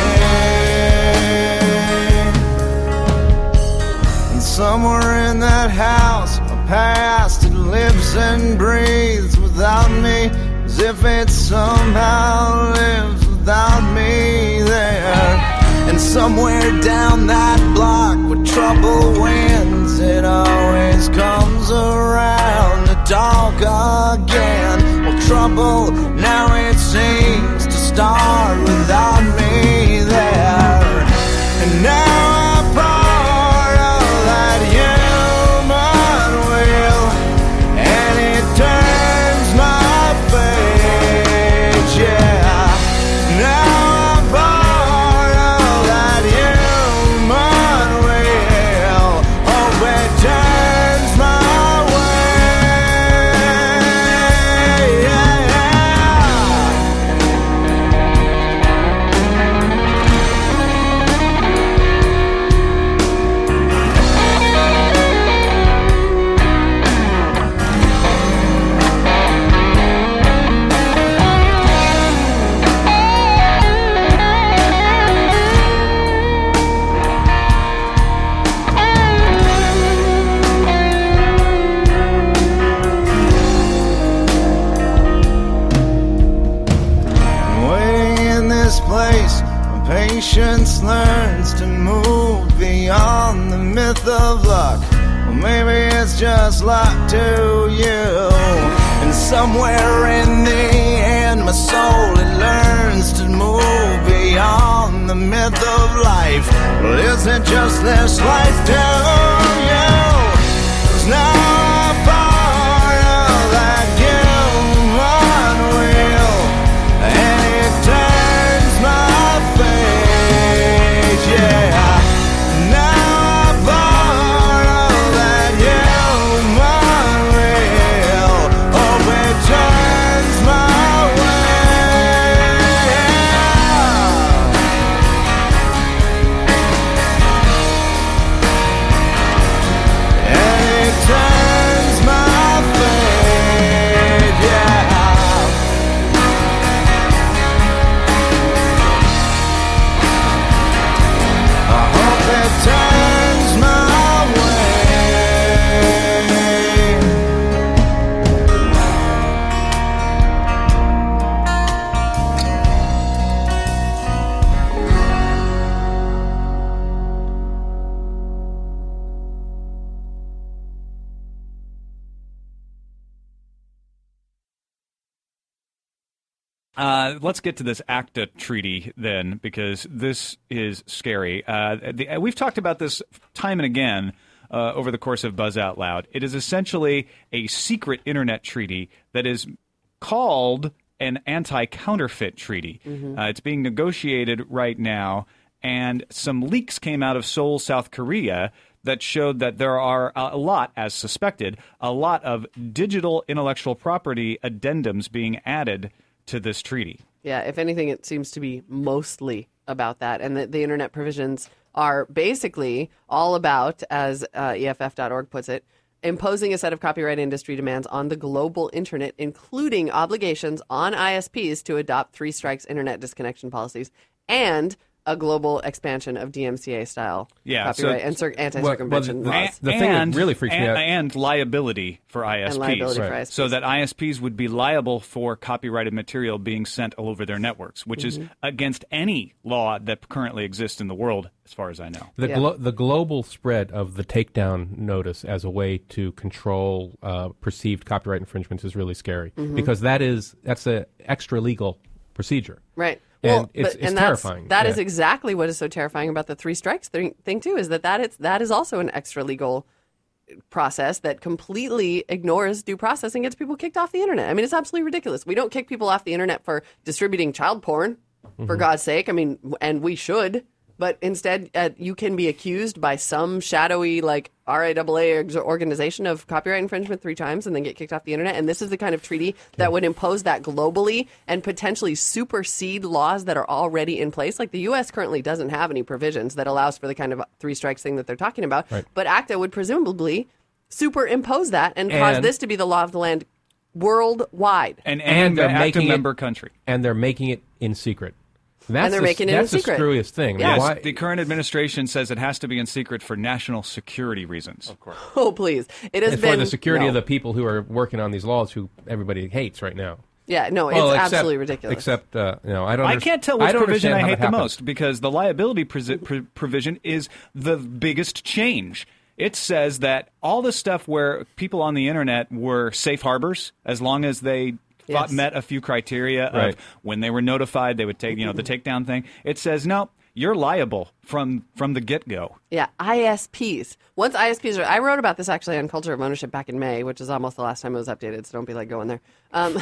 way. And somewhere in that house, my past, it lives and breathes without me, as if it somehow lives without me there. And somewhere down that block where trouble wins, it always comes around to talk again. Well, trouble now it seems to start without me there. And now I'm part of that human wheel, and it turns my fate, yeah. Now myth of luck. Well, maybe it's just luck to you. And somewhere in the end, my soul, it learns to move beyond the myth of life. Well, isn't just this life to you? 'Cause now I'm part of that human wheel, and it turns my fate, yeah. Now I'm part of that human wheel. Hope it turns my way. And it turns my fate, yeah. I hope it turns my Uh, let's get to this ACTA treaty then, because this is scary. Uh, the, we've talked about this time and again uh, over the course of Buzz Out Loud. It is essentially a secret internet treaty that is called an anti-counterfeit treaty. Mm-hmm. Uh, it's being negotiated right now, and some leaks came out of Seoul, South Korea, that showed that there are a lot, as suspected, a lot of digital intellectual property addendums being added to this treaty. Yeah, if anything, it seems to be mostly about that. And the, the internet provisions are basically all about, as uh, E F F dot org puts it, imposing a set of copyright industry demands on the global internet, including obligations on I S Ps to adopt three strikes internet disconnection policies and a global expansion of D M C A-style yeah, copyright so, and cir- anti-circumvention well, well, laws. The thing and, that really freaks and, me out. And liability for I S Ps. And liability right. for I S Ps. So that I S Ps would be liable for copyrighted material being sent all over their networks, which mm-hmm. is against any law that currently exists in the world, as far as I know. The, Yeah. glo- the global spread of the takedown notice as a way to control uh, perceived copyright infringements is really scary, Mm-hmm. because that is that's an extra legal procedure. Right. And Well, it's- but, it's and terrifying. That's, that is Yeah. exactly what is so terrifying about the three strikes thing, thing too, is that that, it's, that is also an extra legal process that completely ignores due process and gets people kicked off the internet. I mean, it's absolutely ridiculous. We don't kick people off the internet for distributing child porn, Mm-hmm. for God's sake. I mean, and we should. But instead, uh, you can be accused by some shadowy, like, R A A A organization of copyright infringement three times and then get kicked off the internet. And this is the kind of treaty that would impose that globally and potentially supersede laws that are already in place. Like, the U S currently doesn't have any provisions that allows for the kind of three strikes thing that they're talking about. Right. But ACTA would presumably superimpose that and, cause And- this to be the law of the land worldwide. And, And and, they're the making ACTA it- member country. And they're making it in secret. That's they're the, making it that's in the secret. screwiest thing. I mean, Yes, why- the current administration says it has to be in secret for national security reasons. Of course. Oh, please. It has and been... for the security no. of the people who are working on these laws, who everybody hates right now. Yeah, no, Well, it's except- absolutely ridiculous. Except, uh, you know, I don't. I under- can't tell which I don't provision understand I how hate that the happened. most, because the liability presi- pr- provision is the biggest change. It says that all the stuff where people on the internet were safe harbors, as long as they Yes. met a few criteria Right. of when they were notified, they would take, you know, the takedown thing. It says, no, you're liable from from the get-go. Yeah, I S Ps. Once I S Ps are... I wrote about this actually on Culture of Ownership back in May, which is almost the last time it was updated, so don't be like going there. Um,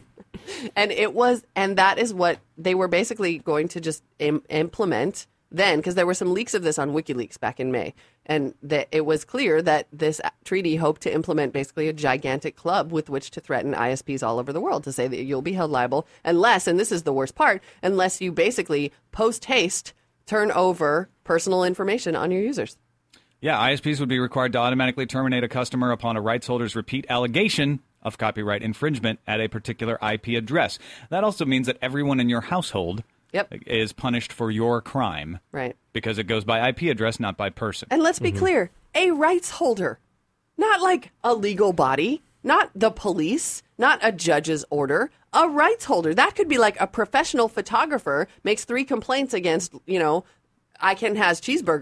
and it was... And that is what they were basically going to just Im- implement then, because there were some leaks of this on WikiLeaks back in May. And that it was clear that this treaty hoped to implement basically a gigantic club with which to threaten I S Ps all over the world, to say that you'll be held liable unless, and this is the worst part, unless you basically post-haste turn over personal information on your users. Yeah, I S Ps would be required to automatically terminate a customer upon a rights holder's repeat allegation of copyright infringement at a particular I P address. That also means that everyone in your household Yep. is punished for your crime. Right. Because it goes by I P address, not by person. And let's be clear, a rights holder, not like a legal body, not the police, not a judge's order, a rights holder. That could be like a professional photographer makes three complaints against, you know, I Can Has Cheeseburger,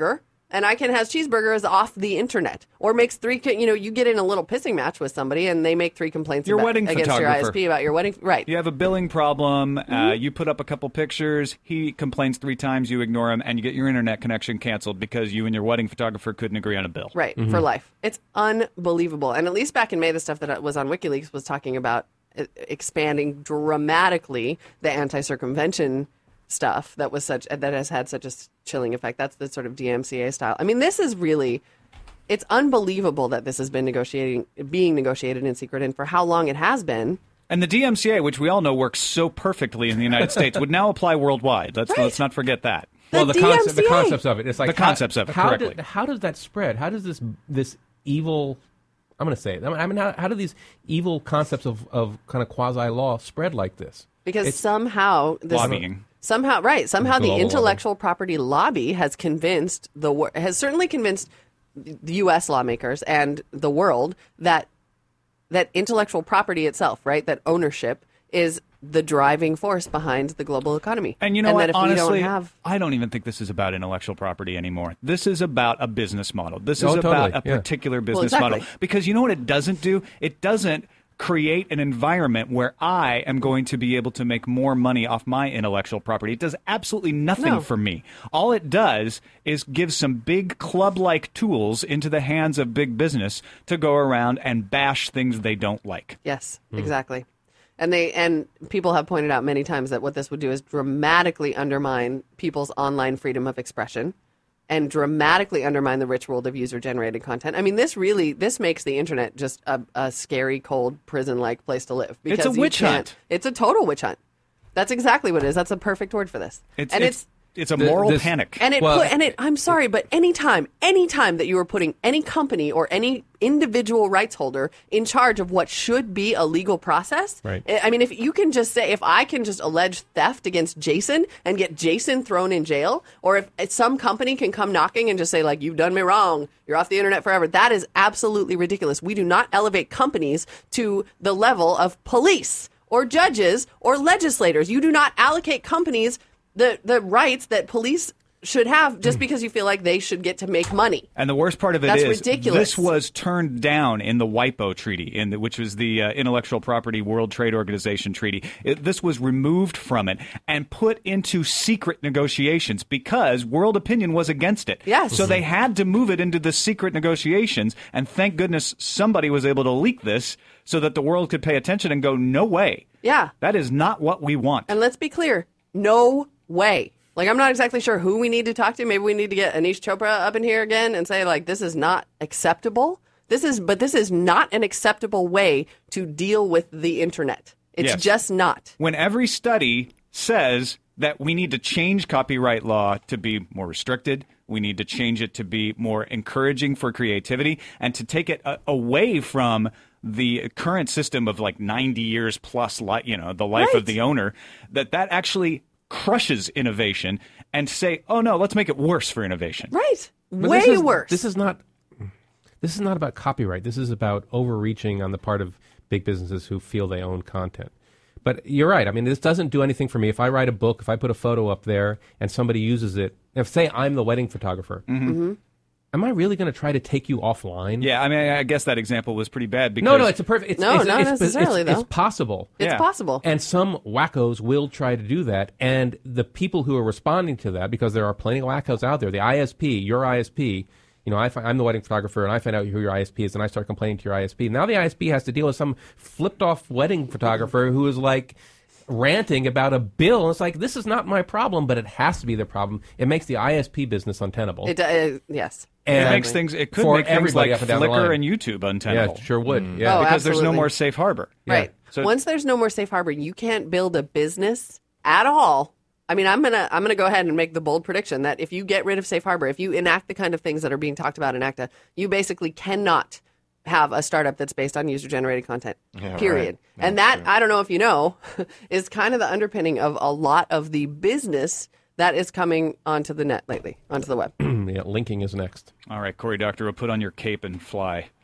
and I can has cheeseburgers off the internet, or makes three. You know, you get in a little pissing match with somebody, and they make three complaints Your about, wedding against your I S photographer. P about your wedding. Right. You have a billing problem. Mm-hmm. Uh, you put up a couple pictures. He complains three times. You ignore him, and you get your internet connection canceled because you and your wedding photographer couldn't agree on a bill. Right, Mm-hmm. for life. It's unbelievable. And at least back in May, the stuff that was on WikiLeaks was talking about uh, expanding dramatically the anti-circumvention stuff that was such that has had such a chilling effect. That's the sort of D M C A style. I mean, this is really, it's unbelievable that this has been negotiating, being negotiated in secret, and for how long it has been. And the D M C A, which we all know works so perfectly in the United States, would now apply worldwide. Let's Right. let's not forget that. Well, The the, concept, the D M C A. concepts of it. It's like The concepts how, of it, how correctly. did- how does that spread? How does this this evil? I'm going to say it. I mean, how, how do these evil concepts of, of kind of quasi law spread like this? Because It's- somehow this Lobbying. somehow right somehow the Global intellectual property lobby has convinced the wor- has certainly convinced the U S lawmakers and the world that that intellectual property itself, right, that ownership is the driving force behind the global economy. And you know and what? that if Honestly, we don't have I don't even think this is about intellectual property anymore. This is about a business model. This Oh, is totally, about a yeah. particular business exactly. model. Because you know what it doesn't do? It doesn't create an environment where I am going to be able to make more money off my intellectual property. It does absolutely nothing No. for me. All it does is give some big club-like tools into the hands of big business to go around and bash things they don't like. Yes, exactly. And they and people have pointed out many times that what this would do is dramatically undermine people's online freedom of expression and dramatically undermine the rich world of user-generated content. I mean, this really this makes the internet just a, a scary, cold, prison-like place to live. It's a you witch can't- hunt. It's a total witch hunt. That's exactly what it is. That's a perfect word for this. It's, and it's, it's a The- moral this- panic. And it Well- put, and it I'm sorry, but anytime, anytime that you are putting any company or any individual rights holder in charge of what should be a legal process, Right. I I mean, if you can just say, if I can just allege theft against Jason and get Jason thrown in jail, or if if some company can come knocking and just say, like, you've done me wrong, you're off the internet forever, that is absolutely ridiculous. We do not elevate companies to the level of police or judges or legislators. You do not allocate companies the, the rights that police should have just because you feel like they should get to make money. And the worst part of it That's is ridiculous. this was turned down in the WIPO Treaty, in the, which was the uh, Intellectual Property World Trade Organization Treaty. It, this was removed from it and put into secret negotiations because world opinion was against it. Yes. So they had to move it into the secret negotiations, and thank goodness somebody was able to leak this so that the world could pay attention and go, no way. Yeah. That is not what we want. And let's be clear, no way. Like, I'm not exactly sure who we need to talk to. Maybe we need to get Anish Chopra up in here again and say, like, this is not acceptable. This is, but this is not an acceptable way to deal with the internet. It's Yes. just not. When every study says that we need to change copyright law to be more restricted, we need to change it to be more encouraging for creativity, and to take it a- away from the current system of like ninety years plus, li- you know, the life Right. of the owner, that that actually crushes innovation, and say, oh no, let's make it worse for innovation. Right. But Way this is, worse. This is not. This is not about copyright. This is about overreaching on the part of big businesses who feel they own content. But you're right. I mean, this doesn't do anything for me. If I write a book, if I put a photo up there, and somebody uses it, if say I'm the wedding photographer, Mm-hmm. am I really going to try to take you offline? Yeah, I mean, I guess that example was pretty bad because No, no, it's a perfect. It's, No, it's, not it's, necessarily, it's, it's though. possible. it's yeah. possible. And some wackos will try to do that. And the people who are responding to that, because there are plenty of wackos out there, the I S P, your I S P, you know, I find, I'm the wedding photographer, and I find out who your I S P is, and I start complaining to your I S P. Now the I S P has to deal with some flipped-off wedding photographer who is like ranting about a bill. And it's like, this is not my problem, but it has to be the problem. It makes the I S P business untenable. It uh, yes. it And makes things. It could for make things everybody like up and down the Flickr line. and YouTube Yeah, untenable. it sure would. Mm. Yeah. Oh, because there's no absolutely. more safe harbor. Right. So- Once there's no more safe harbor, you can't build a business at all. I mean, I'm gonna I'm gonna go ahead and make the bold prediction that if you get rid of safe harbor, if you enact the kind of things that are being talked about in ACTA, you basically cannot have a startup that's based on user generated content. Yeah, period. right. And that, I don't know if you know, is kind of the underpinning of a lot of the business that is coming onto the net lately, onto the web. Yeah, linking is next. All right, Cory Doctorow, put on your cape and fly.